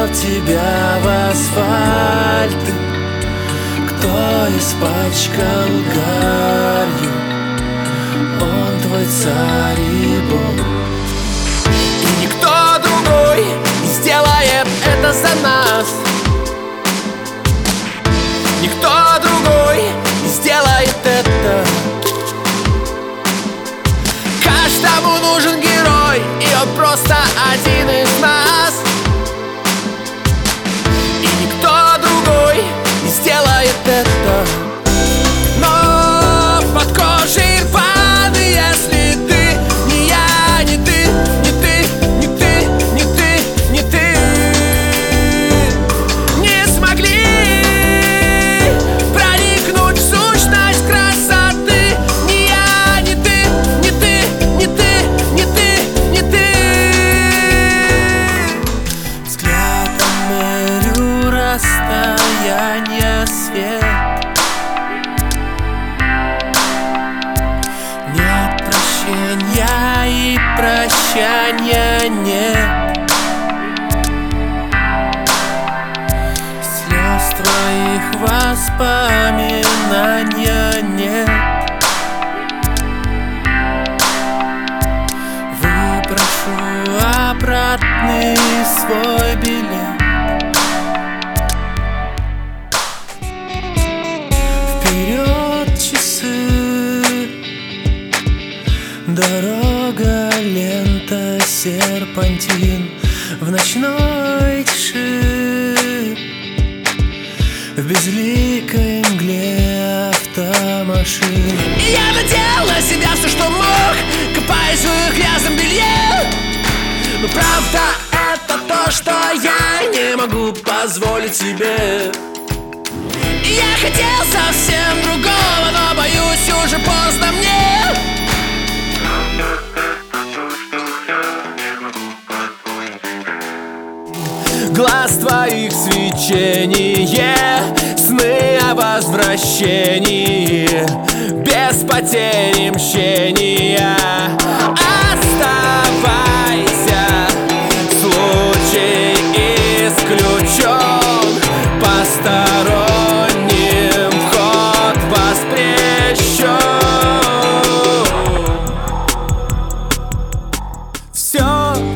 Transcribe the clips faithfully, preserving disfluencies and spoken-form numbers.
вогнал тебя в асфальт? Кто испачкал гарью? Он твой царь и бог. И никто другой не сделает это за нас. Никто другой не сделает это. Каждому нужен герой, и он просто один из нас. И никто другой не сделает это. Но под кожей рваны, если ты не я, не ты, не ты, не ты, не ты, не ты, не смогли проникнуть в сущность красоты. Не я, не ты, не ты, не ты, не ты, не ты. Взглядом мерю расстояние, свет. Нет прощения и прощания нет. Слез твоих воспоминания нет. Выпрошу обратный свой билет. Вперед часы, дорога, лента, серпантин. В ночной тиши, в безликой мгле автомашин. И я надел на себя все, что мог, копаясь в их грязном белье. Но правда это то, что я не могу позволить себе. И я хотел совсем другого, но боюсь, уже поздно мне. Глаз твоих свечение, сны о возвращении, без потери мщения. Оставайся, случай исключен, посторонним вход воспрещен. Все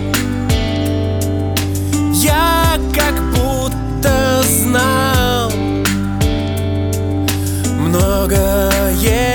я как будто знал многое.